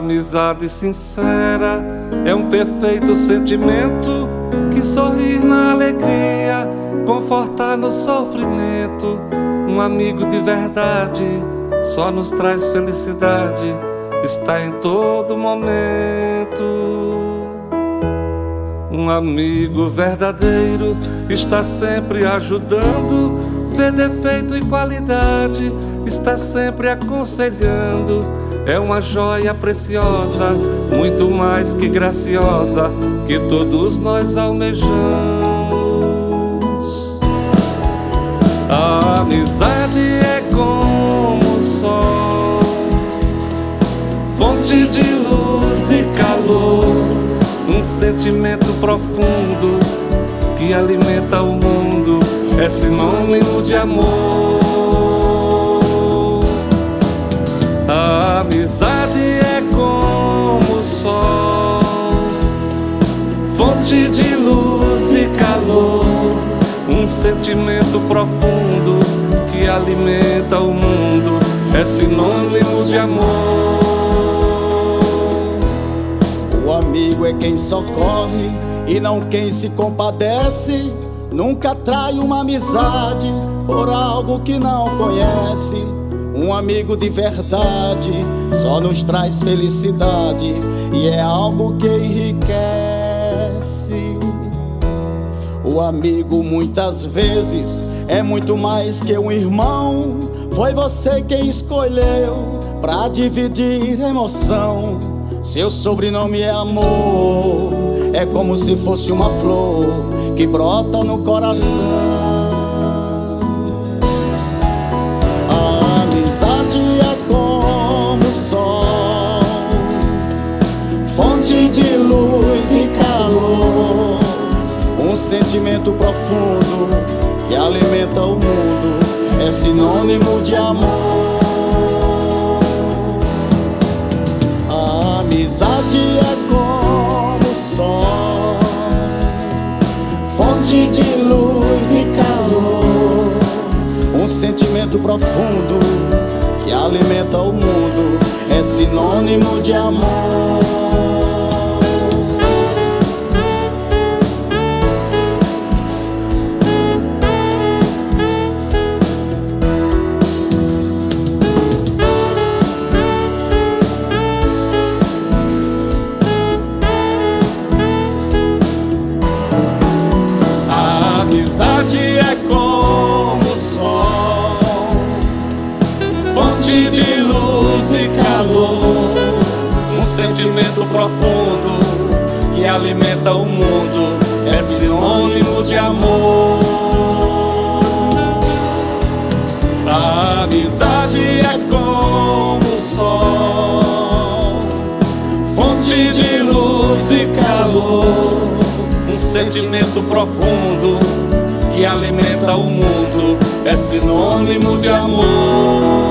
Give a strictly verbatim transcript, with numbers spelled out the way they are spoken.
amizade sincera é um perfeito sentimento que sorrir na alegria, confortar no sofrimento. Um amigo de verdade só nos traz felicidade, está em todo momento. Um amigo verdadeiro está sempre ajudando, vê defeito e qualidade, está sempre aconselhando. É uma joia preciosa, muito mais que graciosa, que todos nós almejamos. A amizade é como o sol, fonte de luz e calor, um sentimento profundo que alimenta o mundo, é sinônimo de amor. A amizade é como o sol, fonte de luz e calor, um sentimento profundo que alimenta o mundo, é sinônimo de amor. O amigo é quem socorre e não quem se compadece. Nunca trai uma amizade por algo que não conhece. Um amigo de verdade só nos traz felicidade e é algo que enriquece. O amigo muitas vezes é muito mais que um irmão. Foi você quem escolheu pra dividir emoção. Seu sobrenome é amor, é como se fosse uma flor que brota no coração. De luz e calor, um sentimento profundo que alimenta o mundo, é sinônimo de amor. A amizade é como o sol, fonte de luz e calor, um sentimento profundo que alimenta o mundo, é sinônimo de amor. De luz e calor, um sentimento profundo que alimenta o mundo, é sinônimo de amor. A amizade é como o sol, fonte de luz e calor, um sentimento profundo que alimenta o mundo, é sinônimo de amor.